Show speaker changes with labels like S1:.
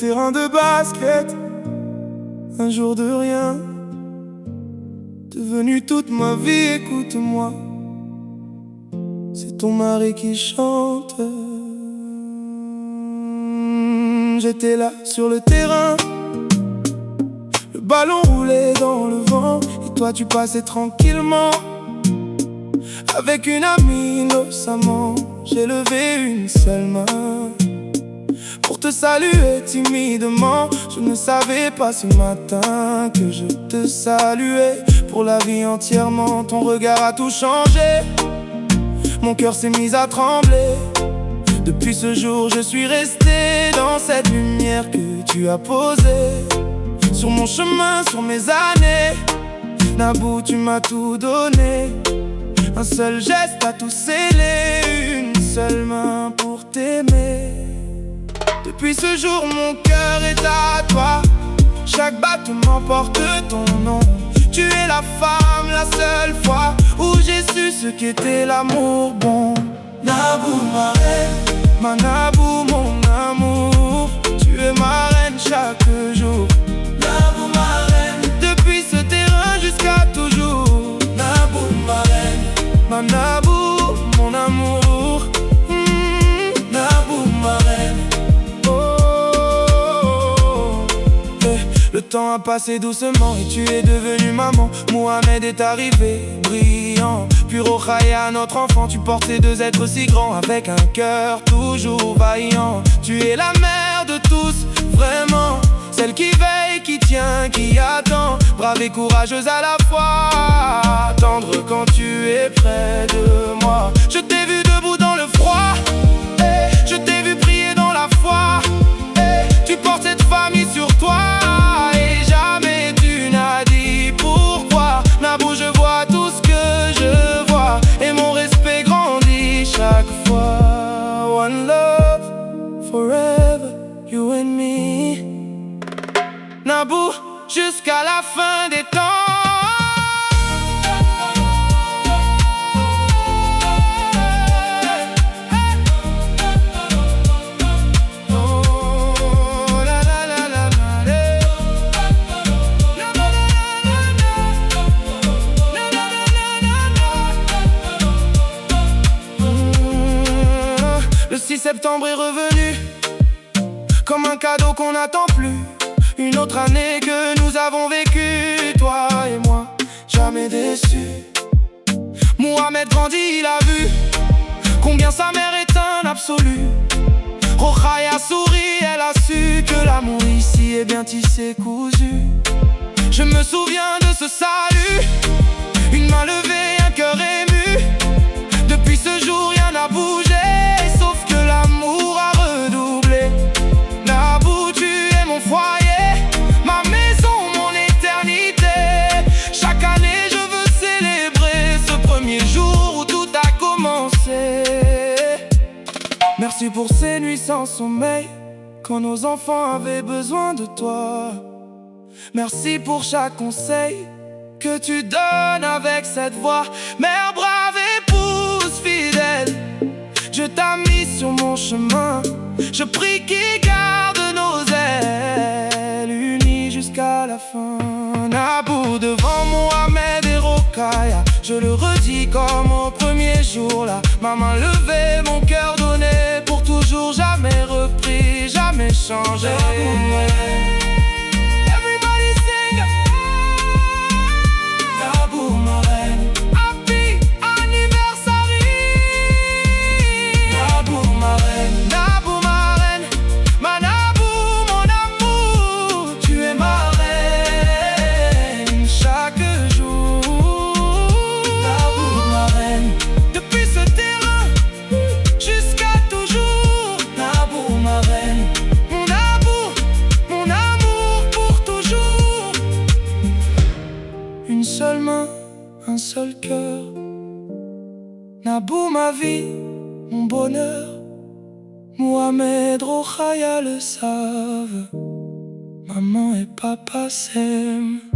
S1: terrain de basket. Un jour de rien, devenu toute ma vie, écoute-moi. C'est ton mari qui chante. J'étais là sur le terrain, le ballon roulait dans le vent, et toi tu passais tranquillement avec une amie innocemment. J'ai levé une seule main pour te saluer timidement. Je ne savais pas ce matin que je te saluais pour la vie entièrement. Ton regard a tout changé, mon cœur s'est mis à trembler. Depuis ce jour je suis resté dans cette lumière que tu as posée sur mon chemin, sur mes années. Nabou, tu m'as tout donné. Un seul geste a tout scellé, une seule main pour t'aimer. Depuis ce jour mon cœur est à toi. Chaque battement porte ton nom. Tu es la femme, la seule fois où j'ai su ce qu'était l'amour bon. Nabou, ma reine, ma Nabou, mon amour. Tu es ma reine chaque jour. Nabou, ma reine, depuis ce terrain jusqu'à toujours. Nabou, ma reine, ma Nabou, mon amour. Nabou, ma reine. Le temps a passé doucement et tu es devenue maman. Mohamed est arrivé, brillant, pur Rokhaya, notre enfant. Tu portes ces deux êtres si grands, avec un cœur toujours vaillant. Tu es la mère de tous, vraiment, celle qui veille, qui tient, qui attend. Brave et courageuse à la fois, tendre quand tu es près de moi. Je t'ai vu debout dans le froid, je t'ai vu prier dans la foi. Tu portes cette famille sur toi. Nabou, je vois tout ce que je vois, et mon respect grandit chaque fois. One love, forever, you and me. Nabou, jusqu'à la fin des temps. Le 6 septembre est revenu comme un cadeau qu'on n'attend plus. Une autre année que nous avons vécue, toi et moi, jamais déçu. Mohamed grandit, il a vu combien sa mère est un absolu. Rokhaya sourit, elle a su que l'amour ici est bien tissé, cousu. Je me souviens de ce salut, une main levée, un cœur ému. Depuis ce jour rien n'a bougé, sauf que l'amour a redoublé. Nabou, tu es mon foyer, ma maison, mon éternité. Chaque année je veux célébrer ce premier jour où tout a commencé. Merci pour ces nuits sans sommeil, quand nos enfants avaient besoin de toi. Merci pour chaque conseil que tu donnes avec cette voix. Mère brave, épouse fidèle, Dieu t'a mis sur mon chemin. Je prie qu'il garde nos ailes unis jusqu'à la fin. Nabou, devant Mohamed et Rokhaya, je le redis comme au premier jour là. Ma main levée, mon cœur donné, pour toujours, jamais repris, jamais changé. Une seule main, un seul cœur. Nabou, ma vie, mon bonheur. Mohamed, Rokhaya le savent. Maman et papa s'aiment.